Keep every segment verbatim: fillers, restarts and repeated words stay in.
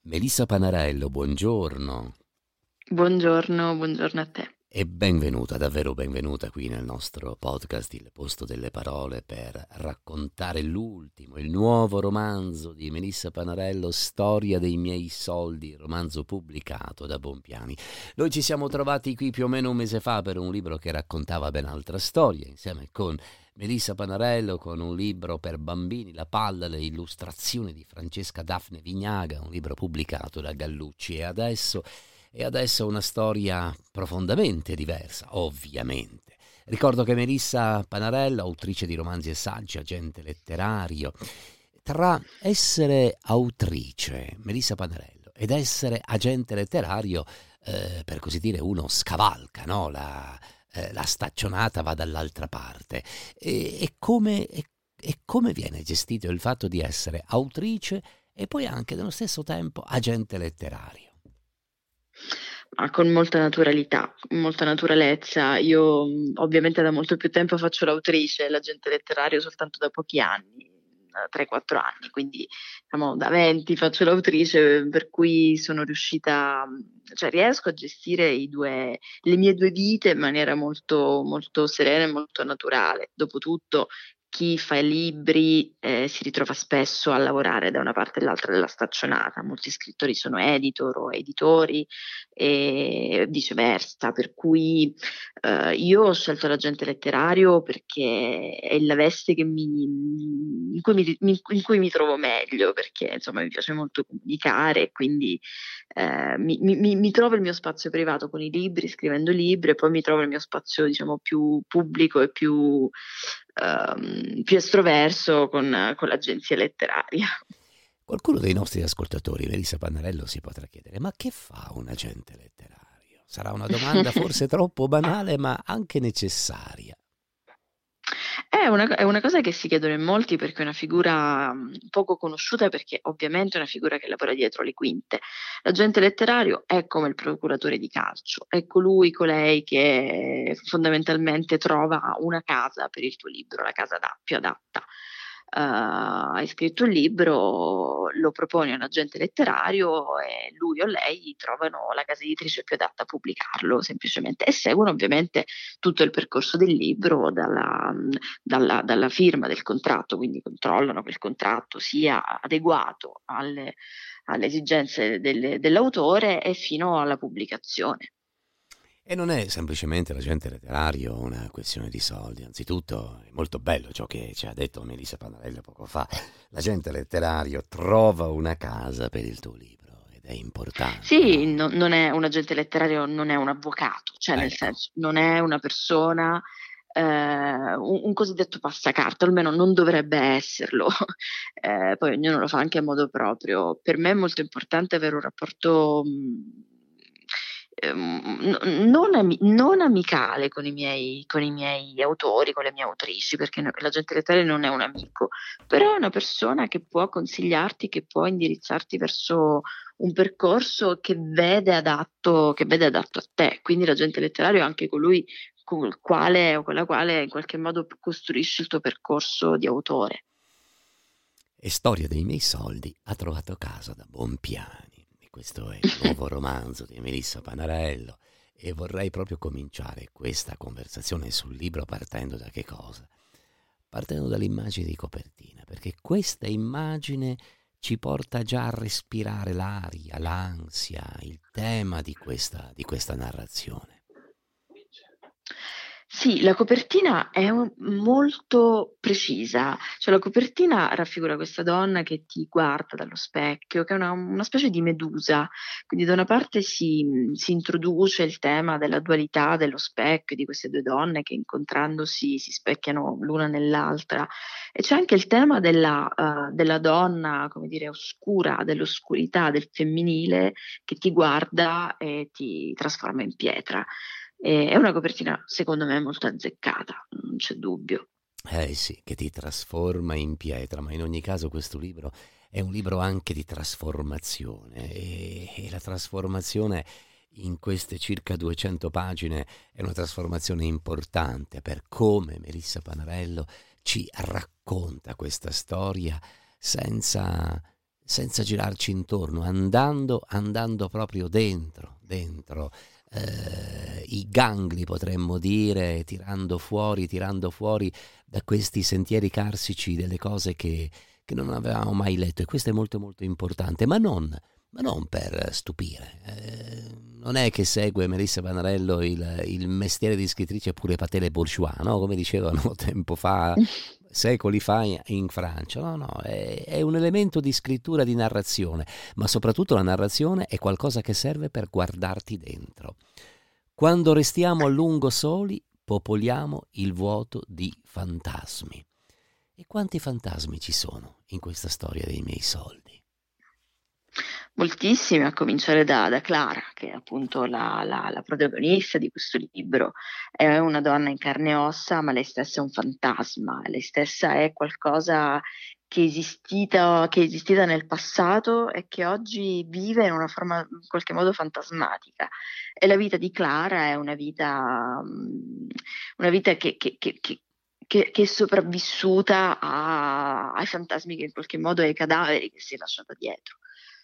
Melissa Panarello, buongiorno Buongiorno, buongiorno a te. e benvenuta, davvero benvenuta qui nel nostro podcast Il Posto delle Parole per raccontare l'ultimo, il nuovo romanzo di Melissa Panarello, Storia dei miei soldi, romanzo pubblicato da Bompiani. Noi ci siamo trovati qui più o meno un mese fa per un libro che raccontava ben altra storia, insieme con Melissa Panarello, con un libro per bambini, La palla, le illustrazioni di Francesca Daphne Vignaga, un libro pubblicato da Gallucci. E adesso, e adesso una storia profondamente diversa, ovviamente. Ricordo che Melissa Panarello, autrice di romanzi e saggi, agente letterario, tra essere autrice, Melissa Panarello, ed essere agente letterario, eh, per così dire, uno scavalca, no? La Eh, la staccionata va dall'altra parte. E, e, come, e, e come viene gestito il fatto di essere autrice e poi anche nello stesso tempo agente letterario? Ma con molta naturalità, con molta naturalezza. Io mh, ovviamente da molto più tempo faccio l'autrice, l'agente letterario soltanto da pochi anni, da tre quattro anni, quindi diciamo da venti faccio l'autrice, per cui sono riuscita, mh, cioè riesco a gestire i due, le mie due vite in maniera molto, molto serena e molto naturale. Dopotutto chi fa i libri eh, si ritrova spesso a lavorare da una parte e l'altra della staccionata, molti scrittori sono editor o editori e viceversa, per cui eh, io ho scelto l'agente letterario perché è la veste che mi, in, cui mi, mi- in cui mi trovo meglio, perché insomma mi piace molto comunicare e quindi eh, mi, mi- mi- mi trovo il mio spazio privato con i libri, scrivendo libri, e poi mi trovo il mio spazio diciamo più pubblico e più, ehm, più estroverso con, con l'agenzia letteraria. Qualcuno dei nostri ascoltatori, Melissa Panarello, si potrà chiedere: ma che fa un agente letterario? Sarà una domanda forse troppo banale, ma anche necessaria. È una, è una cosa che si chiedono in molti perché è una figura mh, poco conosciuta, perché ovviamente è una figura che lavora dietro le quinte. L'agente letterario è come il procuratore di calcio, è colui, colei che fondamentalmente trova una casa per il tuo libro, la casa da- più adatta. Eh, hai scritto un libro, lo proponi a un agente letterario e lui o lei trovano la casa editrice più adatta a pubblicarlo semplicemente, e seguono ovviamente tutto il percorso del libro dalla, dalla, dalla firma del contratto, quindi controllano che il contratto sia adeguato alle, alle esigenze del- dell'autore e fino alla pubblicazione. E non è semplicemente l'agente letterario una questione di soldi. Anzitutto è molto bello ciò che ci ha detto Melissa Panarello poco fa. L'agente letterario trova una casa per il tuo libro ed è importante, Sì, no? no- non è un agente letterario, non è un avvocato, cioè nel Ecco. senso non è una persona, eh, un, un cosiddetto passacarta, almeno non dovrebbe esserlo. Eh, poi ognuno lo fa anche a modo proprio. Per me è molto importante avere un rapporto mh, ehm, n- non, ami- non amicale con i miei, con i miei autori, con le mie autrici, perché no- l'agente letterario non è un amico, però è una persona che può consigliarti, che può indirizzarti verso un percorso che vede adatto, che vede adatto a te. Quindi l'agente letterario è anche colui con il quale o con la quale in qualche modo costruisci il tuo percorso di autore. E Storia dei miei soldi ha trovato casa da Bompiani. E questo è il nuovo romanzo di Melissa Panarello. E vorrei proprio cominciare questa conversazione sul libro partendo da che cosa? Partendo dall'immagine di copertina, perché questa immagine ci porta già a respirare l'aria, l'ansia, il tema di questa, di questa narrazione. Sì, la copertina è un- molto precisa, cioè la copertina raffigura questa donna che ti guarda dallo specchio, che è una, una specie di medusa, quindi da una parte si, si introduce il tema della dualità dello specchio, di queste due donne che incontrandosi si specchiano l'una nell'altra, e c'è anche il tema della, eh, della donna, come dire, oscura, dell'oscurità, del femminile che ti guarda e ti trasforma in pietra. E è una copertina, secondo me, molto azzeccata, non c'è dubbio. Eh sì, che ti trasforma in pietra, ma in ogni caso questo libro è un libro anche di trasformazione e, e la trasformazione in queste circa duecento pagine è una trasformazione importante per come Melissa Panarello ci racconta questa storia senza, senza girarci intorno, andando, andando proprio dentro, dentro eh, i gangli, potremmo dire, tirando fuori, tirando fuori da questi sentieri carsici delle cose che, che non avevamo mai letto. E questo è molto molto importante, ma non, ma non per stupire. Eh, non è che segue Melissa Panarello il, il mestiere di scrittrice pure patele bourgeois, no? Come dicevano tempo fa, secoli fa in, in Francia. No, no, è, è un elemento di scrittura, di narrazione, ma soprattutto la narrazione è qualcosa che serve per guardarti dentro. Quando restiamo a lungo soli, popoliamo il vuoto di fantasmi. E quanti fantasmi ci sono in questa storia dei miei soldi? Moltissimi, a cominciare da, da Clara, che è appunto la, la- la protagonista di questo libro. È una donna in carne e ossa, ma lei stessa è un fantasma, lei stessa è qualcosa che è esistita, che è esistita nel passato e che oggi vive in una forma in qualche modo fantasmatica. E la vita di Clara è una vita, mm, una vita che, che- che- che- che- che è sopravvissuta a- ai fantasmi che in qualche modo, ai cadaveri che si è lasciata dietro.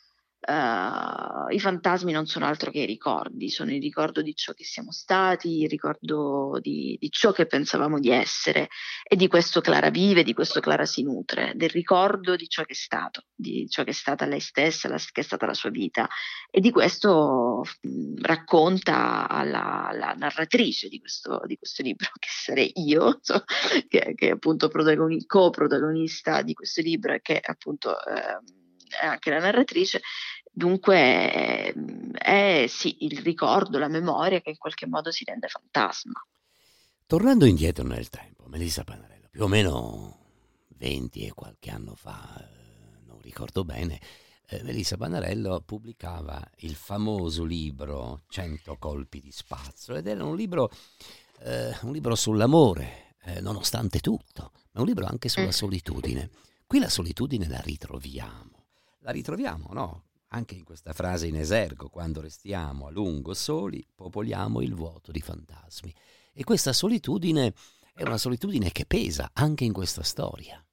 Eh, I fantasmi non sono altro che i ricordi, sono il ricordo di ciò che siamo stati, il ricordo di, di ciò che pensavamo di essere, e di questo Clara vive, di questo Clara si nutre, del ricordo di ciò che è stato, di ciò che è stata lei stessa, la- che è stata la sua vita, e di questo mh, racconta alla, alla narratrice di questo, di questo libro, che sarei io, so, che, che è appunto protagoni- coprotagonista di questo libro e che appunto ehm, è anche la narratrice. Dunque ehm, è sì il ricordo, la memoria che in qualche modo si rende fantasma. Tornando indietro nel tempo, Melissa Panarello, più o meno venti e qualche anno fa, eh, non ricordo bene, eh, Melissa Panarello pubblicava il famoso libro Cento colpi di spazio, ed era un libro, eh, un libro sull'amore, eh, nonostante tutto, ma un libro anche sulla Mm. solitudine. Qui la solitudine la ritroviamo, la ritroviamo, no? Anche in questa frase in esergo: quando restiamo a lungo soli, popoliamo il vuoto di fantasmi. E questa solitudine è una solitudine che pesa anche in questa storia.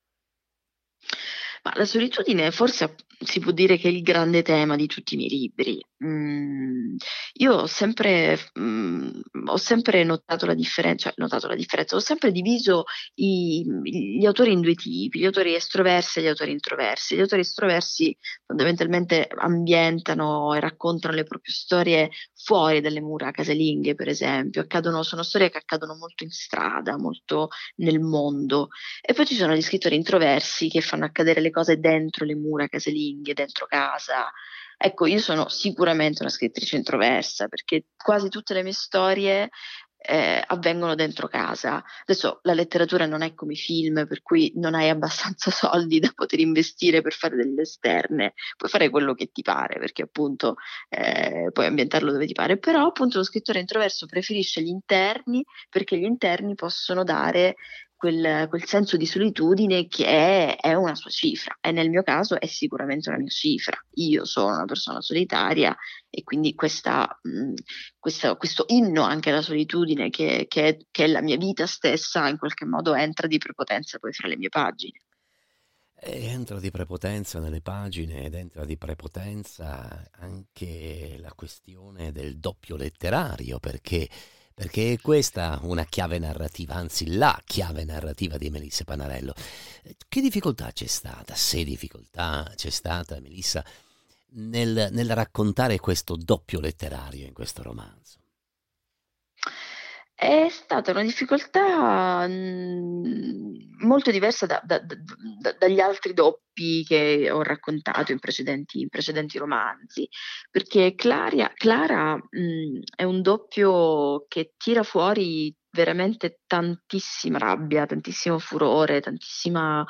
Ma la solitudine forse si può dire che è il grande tema di tutti i miei libri. Mm, io ho sempre, mm, ho sempre notato la differenza, cioè notato la differenza, ho sempre diviso i- gli autori in due tipi, gli autori estroversi e gli autori introversi. Gli autori estroversi fondamentalmente ambientano e raccontano le proprie storie fuori dalle mura casalinghe, per esempio. Accadono, sono storie che accadono molto in strada, molto nel mondo. E poi ci sono gli scrittori introversi che fanno accadere le cose dentro le mura casalinghe, dentro casa. Ecco, io sono sicuramente una scrittrice introversa perché quasi tutte le mie storie eh, avvengono dentro casa. Adesso la letteratura non è come i film, per cui non hai abbastanza soldi da poter investire per fare delle esterne, puoi fare quello che ti pare, perché appunto eh, puoi ambientarlo dove ti pare, però appunto lo scrittore introverso preferisce gli interni perché gli interni possono dare quel, quel senso di solitudine che è, è una sua cifra, e nel mio caso è sicuramente una mia cifra. Io sono una persona solitaria e quindi questa, mh, questa- questo inno anche alla solitudine che, che è, che è la mia vita stessa, in qualche modo entra di prepotenza poi fra le mie pagine. E entra di prepotenza nelle pagine, ed entra di prepotenza anche la questione del doppio letterario, perché, perché è questa una chiave narrativa, anzi la chiave narrativa di Melissa Panarello. Che difficoltà c'è stata, se difficoltà c'è stata, Melissa, nel, nel raccontare questo doppio letterario in questo romanzo? È stata una difficoltà mh, molto diversa da- da- da- da- dagli altri doppi che ho raccontato in precedenti, in precedenti romanzi, perché Claria- Clara, mh, è un doppio che tira fuori veramente tantissima rabbia, tantissimo furore, tantissima,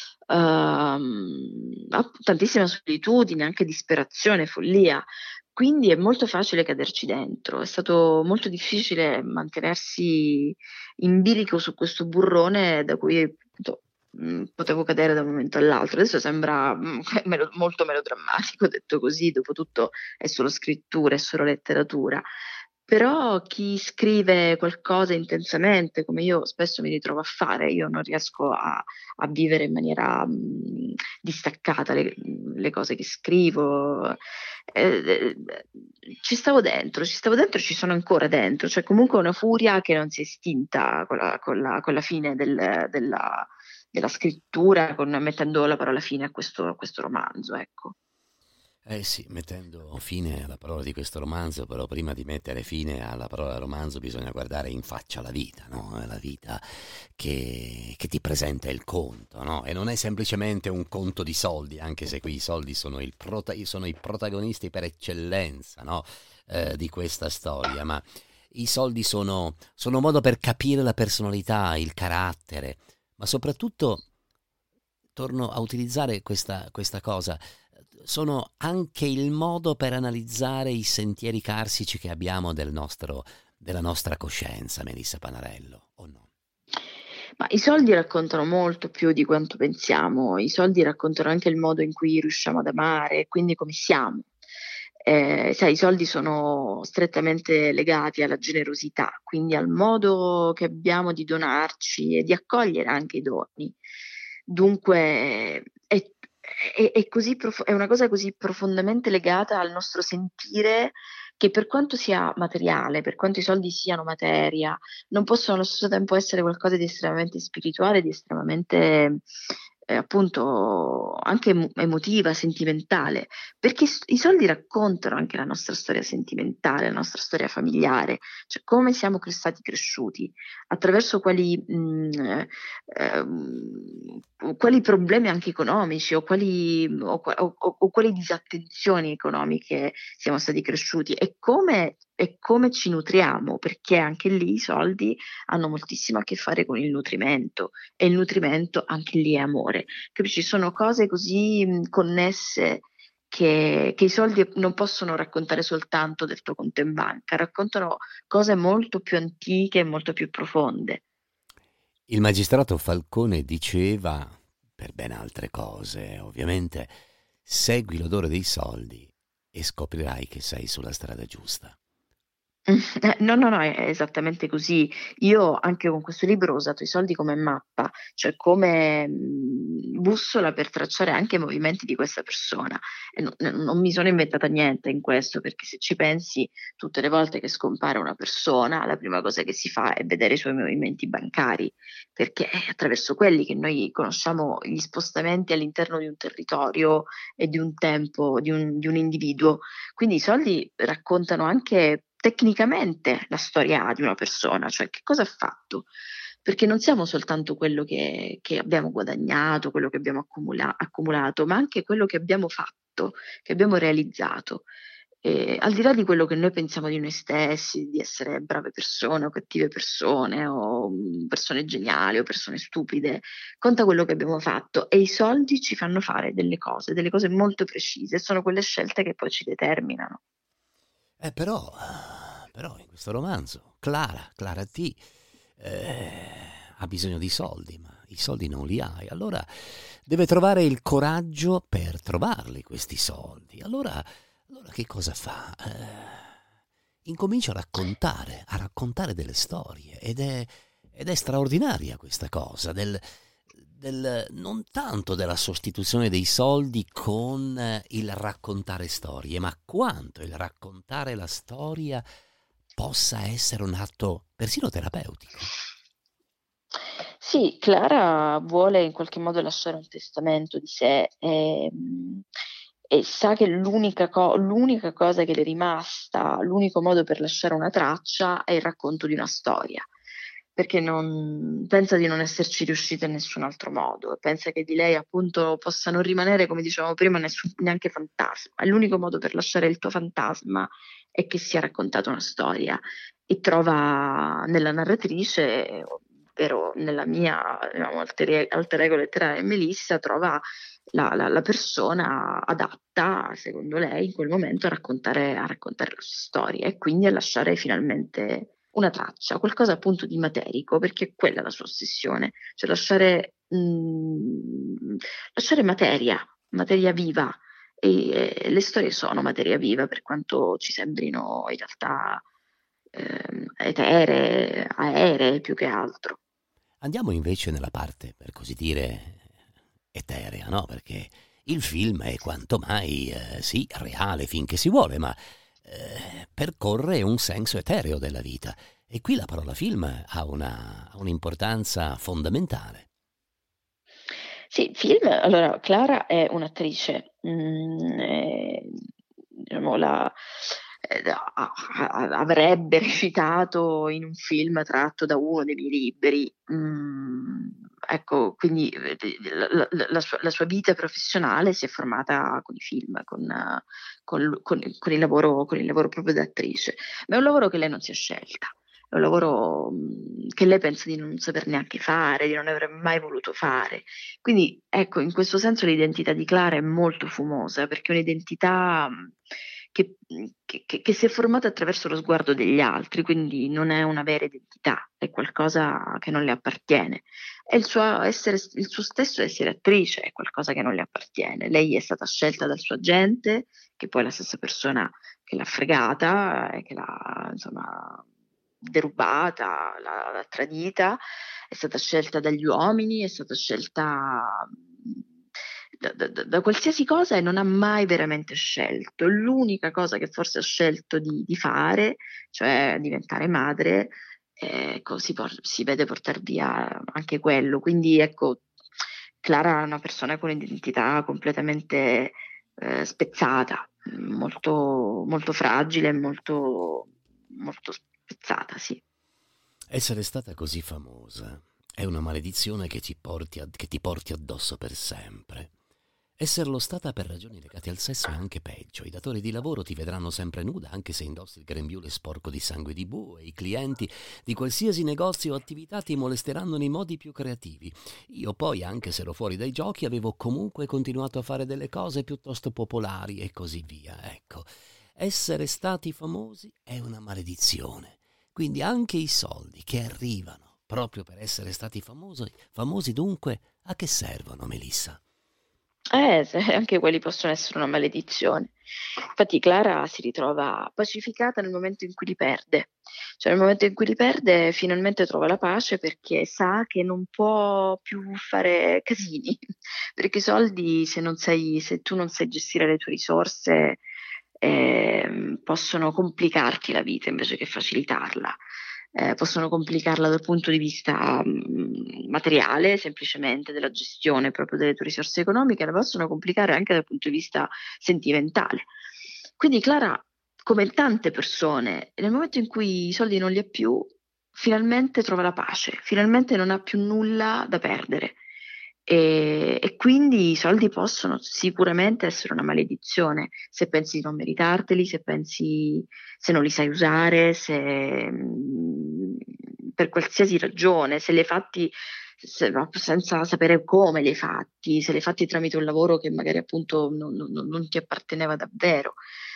ehm, app- tantissima solitudine, anche disperazione, follia. Quindi è molto facile caderci dentro, è stato molto difficile mantenersi in bilico su questo burrone da cui appunto, mh, potevo cadere da un momento all'altro. Adesso sembra mh, melo- molto melodrammatico detto così, dopotutto è solo scrittura, è solo letteratura, Però chi scrive qualcosa intensamente, come io spesso mi ritrovo a fare, io non riesco a, a vivere in maniera mh, distaccata le, le cose che scrivo. Eh, eh, ci stavo dentro, ci stavo dentro e ci sono ancora dentro, cioè comunque una furia che non si è estinta con la, con la- con la fine del- della, della scrittura, con, mettendo la parola fine a questo, a questo romanzo, ecco. Eh sì, mettendo fine alla parola di questo romanzo, però prima di mettere fine alla parola romanzo bisogna guardare in faccia la vita, no? È la vita che, che ti presenta il conto, no? E non è semplicemente un conto di soldi, anche se qui i soldi sono, il prota- sono i protagonisti per eccellenza, no? Eh, di questa storia, ma i soldi sono, sono un modo per capire la personalità, il carattere, ma soprattutto torno a utilizzare questa, questa cosa, sono anche il modo per analizzare i sentieri carsici che abbiamo del nostro, della nostra coscienza, Melissa Panarello, o no? Ma i soldi raccontano molto più di quanto pensiamo, i soldi raccontano anche il modo in cui riusciamo ad amare, e quindi come siamo. Eh, sai, i soldi sono strettamente legati alla generosità, quindi al modo che abbiamo di donarci e di accogliere anche i doni. Dunque, è, è- è così prof- è una cosa così profondamente legata al nostro sentire che per quanto sia materiale, per quanto i soldi siano materia, non possono allo stesso tempo essere qualcosa di estremamente spirituale, di estremamente eh, appunto anche emo- emotiva, sentimentale, perché i s- i soldi raccontano anche la nostra storia sentimentale, la nostra storia familiare, cioè come siamo cre- stati cresciuti, attraverso quali, mh, eh, ehm, quali problemi anche economici o quali, o, qua- o- o- o quali disattenzioni economiche siamo stati cresciuti e come, e come ci nutriamo, perché anche lì i soldi hanno moltissimo a che fare con il nutrimento e il nutrimento anche lì è amore. Capisci? Sono cose così mh, connesse che, che i soldi non possono raccontare soltanto del tuo conto in banca, raccontano cose molto più antiche e molto più profonde. Il magistrato Falcone diceva, per ben altre cose, ovviamente, segui l'odore dei soldi e scoprirai che sei sulla strada giusta. Eh, No, no, no, è esattamente così. Io anche con questo libro ho usato i soldi come mappa, cioè come mh, bussola per tracciare anche i movimenti di questa persona. E non, non mi sono inventata niente in questo, perché se ci pensi, tutte le volte che scompare una persona, la prima cosa che si fa è vedere i suoi movimenti bancari, perché è attraverso quelli che noi conosciamo gli spostamenti all'interno di un territorio e di un tempo, di un di un individuo. Quindi i soldi raccontano anche tecnicamente la storia di una persona, cioè che cosa ha fatto. Perché non siamo soltanto quello che, che abbiamo guadagnato, quello che abbiamo accumula- accumulato, ma anche quello che abbiamo fatto, che abbiamo realizzato. E al di là di quello che noi pensiamo di noi stessi, di essere brave persone o cattive persone, o mm, persone geniali o persone stupide, conta quello che abbiamo fatto e i soldi ci fanno fare delle cose, delle cose molto precise, sono quelle scelte che poi ci determinano. Eh, però, però in questo romanzo, Clara, Clara T, eh, ha bisogno di soldi, ma i soldi non li ha e allora deve trovare il coraggio per trovarli questi soldi. Allora, allora che cosa fa? Eh, incomincia a raccontare, a raccontare delle storie ed è, ed è straordinaria questa cosa del, del- non tanto della sostituzione dei soldi con eh, il raccontare storie, ma quanto il raccontare la storia possa essere un atto persino terapeutico. Sì, Clara vuole in qualche modo lasciare un testamento di sé e, mh, e sa che l'unica, co- l'unica cosa che le è rimasta, l'unico modo per lasciare una traccia è il racconto di una storia, perché non, pensa di non esserci riuscita in nessun altro modo, pensa che di lei appunto possa non rimanere, come dicevamo prima, nessun- neanche fantasma. E l'unico modo per lasciare il tuo fantasma è che sia raccontata una storia e trova nella narratrice, ovvero nella mia diciamo, alter, alter ego letteraria Melissa, trova la, la- la persona adatta, secondo lei, in quel momento a raccontare, a raccontare la sua storia e quindi a lasciare finalmente una traccia, qualcosa appunto di materico, perché quella è la sua ossessione, cioè lasciare, mh, lasciare materia, materia viva. E, e le storie sono materia viva, per quanto ci sembrino in realtà ehm, eteree, aeree più che altro. Andiamo invece nella parte, per così dire, eterea, no? Perché il film è quanto mai, eh, sì, reale finché si vuole, ma eh, percorre un senso etereo della vita. E qui la parola film ha una, ha un'importanza fondamentale. Sì, film allora Clara è un'attrice, mhmm, ehm, diciamo la ehm, a a avrebbe recitato in un film tratto da uno dei miei libri, mhmm, ecco, quindi, ehm, d la la la la sua la sua vita professionale si è formata con i film, con con l con con il lavoro con il lavoro proprio da attrice. Ma è un lavoro che lei non si è scelta. È un lavoro, mhmm, che lei pensa di non saper neanche fare, di non aver mai voluto fare. Quindi ecco, in questo senso l'identità di Clara è molto fumosa, perché è un'identità, mhmm, che mhmm, che che che si è formata attraverso lo sguardo degli altri, quindi non è una vera identità, è qualcosa che non le appartiene. E il suo essere s il suo stesso essere attrice è qualcosa che non le appartiene. Lei è stata scelta dal suo agente, che poi è la stessa persona che l'ha fregata e che l'ha insomma derubata, l'ha l'ha tradita, è stata scelta dagli uomini, è stata scelta, mhmm, da da da da qualsiasi cosa e non ha mai veramente scelto. L'unica cosa che forse ha scelto di di fare, cioè diventare madre, ecco si por si vede portar via anche quello. Quindi ecco, Clara è una persona con un'identità completamente, ehm, spezzata, mhmm, molto molto fragile e molto molto spezzata, sì. Essere stata così famosa è una maledizione che ti porti, ad- che ti porti addosso per sempre. Esserlo stata per ragioni legate al sesso è anche peggio. I datori di lavoro ti vedranno sempre nuda anche se indossi il grembiule sporco di sangue di bue. I clienti di qualsiasi negozio o attività ti molesteranno nei modi più creativi. Io poi, anche se ero fuori dai giochi, avevo comunque continuato a fare delle cose piuttosto popolari e così via. Ecco, essere stati famosi è una maledizione. Quindi anche i soldi che arrivano proprio per essere stati famosi, famosi dunque, a che servono, Melissa? Eh, se anche quelli possono essere una maledizione. Infatti Clara si ritrova pacificata nel momento in cui li perde. Cioè nel momento in cui li perde finalmente trova la pace perché sa che non può più fare casini, perché i soldi se non sai se tu non sai gestire le tue risorse, ehm, possono complicarti la vita invece che facilitarla. Ehm, possono complicarla dal punto di vista, mhmm, materiale, semplicemente della gestione proprio delle tue risorse economiche, la possono complicare anche dal punto di vista sentimentale. Quindi Clara, come tante persone, nel momento in cui i soldi non li ha più, finalmente trova la pace, finalmente non ha più nulla da perdere. Ehm, e quindi i soldi possono sicuramente essere una maledizione, se pensi di non meritarteli, se pensi se non li sai usare, se, mhmm, per qualsiasi ragione, se li hai fatti se ma senza sapere come li hai fatti, se li hai fatti tramite un lavoro che magari appunto non non non non ti apparteneva davvero.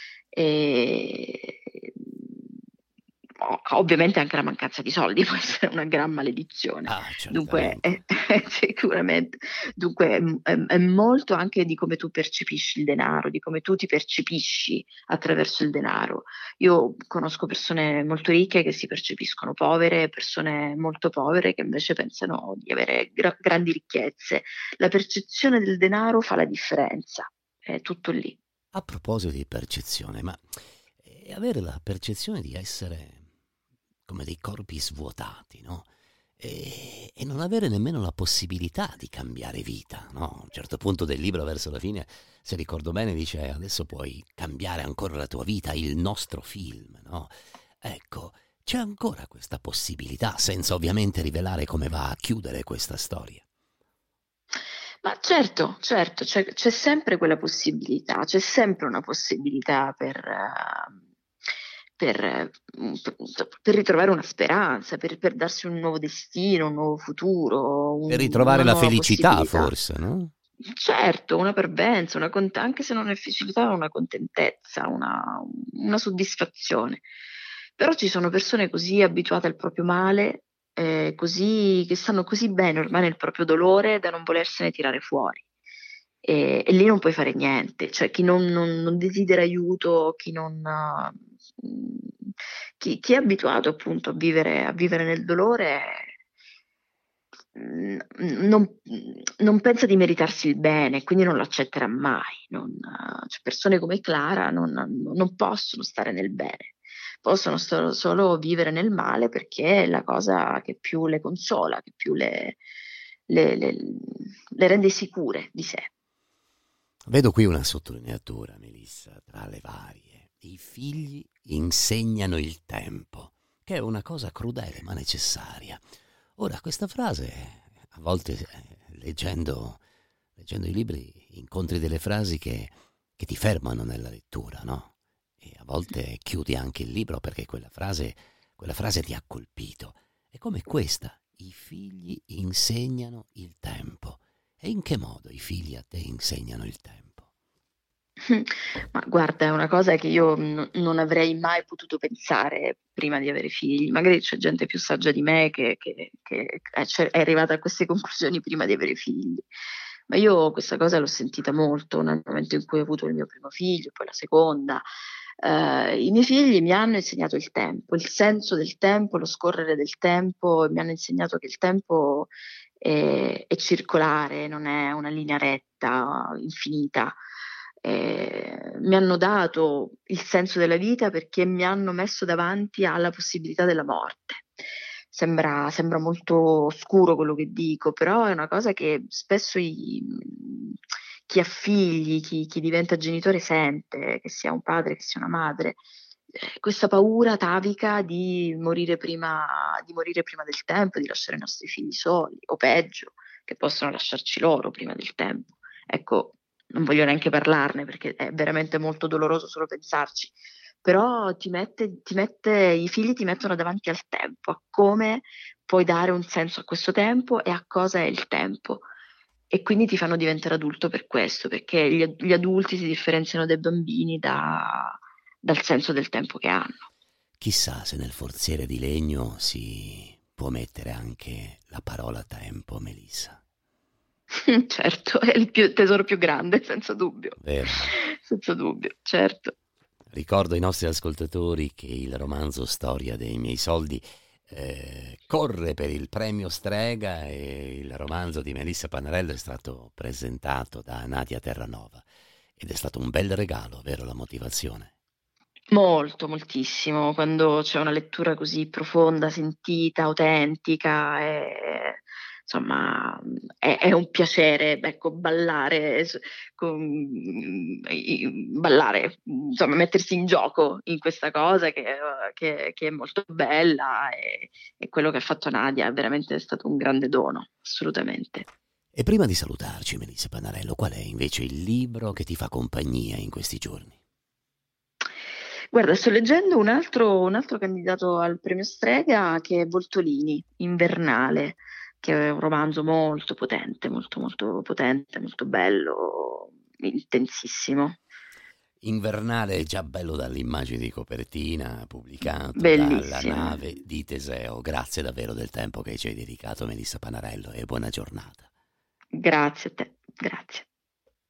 Ehm, o ovviamente anche la mancanza di soldi può essere una gran maledizione. Ah, Dunque certamente. eh, sicuramente. Dunque, mhmm, è è molto anche di come tu percepisci il denaro, di come tu ti percepisci attraverso il denaro. Io conosco persone molto ricche che si percepiscono povere, persone molto povere che invece pensano di avere gra grandi ricchezze. La percezione del denaro fa la differenza, è tutto lì. A proposito di percezione, ma eh, avere la percezione di essere come dei corpi svuotati, no? E, e non avere nemmeno la possibilità di cambiare vita, no? A un certo punto del libro, verso la fine, se ricordo bene, dice adesso puoi cambiare ancora la tua vita, il nostro film, no? Ecco, c'è ancora questa possibilità, senza ovviamente rivelare come va a chiudere questa storia. Ma certo, certo, c'è c'è sempre quella possibilità, c'è sempre una possibilità per ehm, per mhmm, p per ritrovare una speranza, per per darsi un nuovo destino, un nuovo futuro, Per un ritrovare una la nuova felicità, possibilità. forse, no? Certo, una parvenza, una cont anche se non è felicità, una contentezza, una una soddisfazione. Però ci sono persone così abituate al proprio male, ehm, così che stanno così bene ormai nel proprio dolore da non volersene tirare fuori. E e lì non puoi fare niente, cioè chi non non non desidera aiuto, chi non mhmm, chi, chi è abituato appunto a vivere, a vivere nel dolore mm, non, non pensa di meritarsi il bene, quindi non lo accetterà mai. Non, eh, cioè, persone come Clara non, non possono stare nel bene, possono solo, solo vivere nel male perché è la cosa che più le consola, che più le, le- le- le rende sicure di sé. Vedo qui una sottolineatura, Melissa, tra le varie. I figli insegnano il tempo, che è una cosa crudele ma necessaria. Ora, questa frase, a volte eh, leggendo, leggendo i libri, incontri delle frasi che, che ti fermano nella lettura, no? E a volte chiudi anche il libro perché quella frase, quella frase ti ha colpito. È come questa, i figli insegnano il tempo. E in che modo i figli a te insegnano il tempo? Ma guarda, è una cosa che io n- non avrei mai potuto pensare prima di avere figli. Magari c'è gente più saggia di me che, che- che è, cioè, è arrivata a queste conclusioni prima di avere figli. Ma io questa cosa l'ho sentita molto nel momento in cui ho avuto il mio primo figlio, poi la seconda. Eh, i miei figli mi hanno insegnato il tempo, il senso del tempo, lo scorrere del tempo, e mi hanno insegnato che il tempo è, è circolare, non è una linea retta, infinita. Eh, mi hanno dato il senso della vita perché mi hanno messo davanti alla possibilità della morte. Sembra, sembra molto oscuro quello che dico, però è una cosa che spesso i- chi ha figli, chi, chi diventa genitore sente, che sia un padre, che sia una madre, eh, questa paura atavica di morire prima, di morire prima del tempo, di lasciare i nostri figli soli, o peggio, che possono lasciarci loro prima del tempo. Ecco, non voglio neanche parlarne perché è veramente molto doloroso solo pensarci, però ti mette, ti mette, i figli ti mettono davanti al tempo, a come puoi dare un senso a questo tempo e a cosa è il tempo. E quindi ti fanno diventare adulto per questo, perché gli, gli adulti si differenziano dai bambini da- dal senso del tempo che hanno. Chissà se nel forziere di legno si può mettere anche la parola tempo, Melissa. Certo, è il più- tesoro più grande, senza dubbio. Vero? Senza dubbio, certo. Ricordo ai nostri ascoltatori che il romanzo Storia dei miei soldi eh, corre per il premio Strega e il romanzo di Melissa Panarello è stato presentato da Nadia Terranova ed è stato un bel regalo, vero la motivazione? Molto, moltissimo. Quando c'è una lettura così profonda, sentita, autentica, è, insomma, è, è un piacere, ecco, ballare, s- con- i- ballare, insomma, mettersi in gioco in questa cosa che, che- che è molto bella e, e quello che ha fatto Nadia è veramente stato un grande dono, assolutamente. E prima di salutarci, Melissa Panarello, qual è invece il libro che ti fa compagnia in questi giorni? Guarda, sto leggendo un altro, un altro candidato al premio Strega che è Voltolini, Invernale, che è un romanzo molto potente, molto molto potente, molto bello, intensissimo, Invernale è già bello dall'immagine di copertina, pubblicato dalla bellissimo. nave di Teseo. Grazie davvero del tempo che ci hai dedicato, Melissa Panarello, e buona giornata. Grazie a te, grazie.